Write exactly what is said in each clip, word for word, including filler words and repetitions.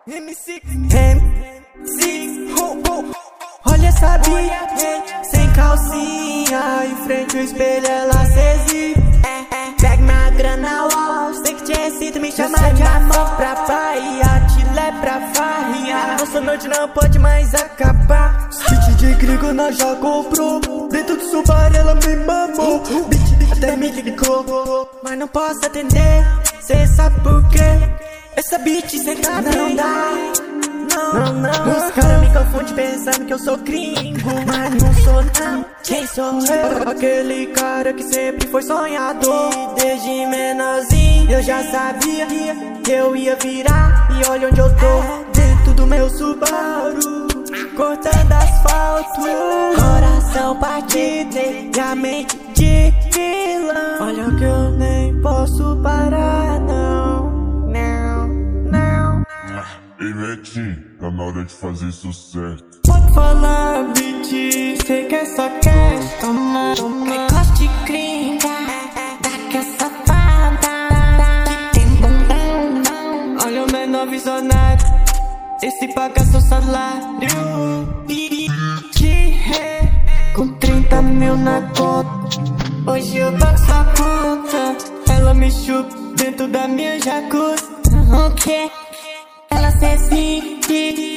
M C, M C, oh, oh. Olha essa bitch, sem calcinha, em frente ao espelho ela se exibe. Pega minha grana, uau, sei que te excita, me chama de amor pra praia, te leva pra farrinha. Nossa noite não pode mais acabar. Kit de gringo nós já comprou, dentro do Subaru ela me mamou. Bitch até me ligou, mas não posso atender, cê sabe por quê? Essa bitch cê tá não dá, não, não, não. Os caras me confundem pensando que eu sou gringo, mas não sou não. Quem sou eu? Aquele cara que sempre foi sonhador. E desde menorzinho eu já sabia que eu ia virar. E olha onde eu tô, dentro do meu Subaru, cortando asfalto, coração partido e a mente de vilão. Olha que eu nem posso parar não. Ei, Netinho, tá na hora de fazer isso certo. Pode falar, bitch, sei que é só cash. Toma, toma, gosto de gringa, daquela safada que tem bundão. Olha o menor visionário, esse paga seu salário. De ré, com trinta mil na conta, hoje eu pago sua conta. Ela me chupa dentro da minha jacuzzi. O que? Ela se exige,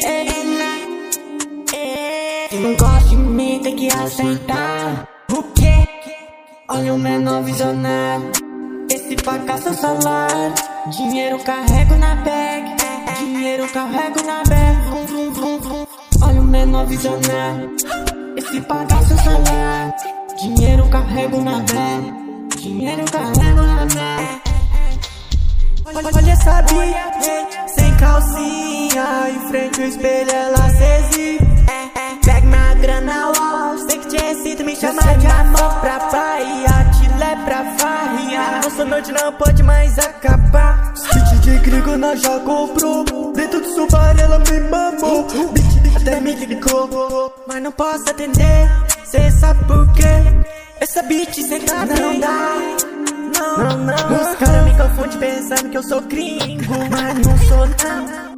se não gosta de mim tem que aceitar. O quê? Olha o menor visionário, esse paga seu salário. Dinheiro carrego na bag, dinheiro carrego na bag. Vrum, vrum, vrum, vrum. Olha o menor visionário, esse paga seu salário. Dinheiro carrego na bag, dinheiro carrego na bag. Olha essa bitch, sem calcinha, em frente ao espelho ela se exibe. Pega minha grana, uau, sei que te excita, me chama de amor pra praia, te leva pra farrinha. Nossa noite não pode mais acabar. Kit de gringo nós já comprou, dentro do Subaru ela me mamou. Bitch até me ligou, mas não posso atender, cê sabe por quê? Essa bitch cê tá não dá. Não, não, os caras me confundem pensando que eu sou gringo, mas não sou não.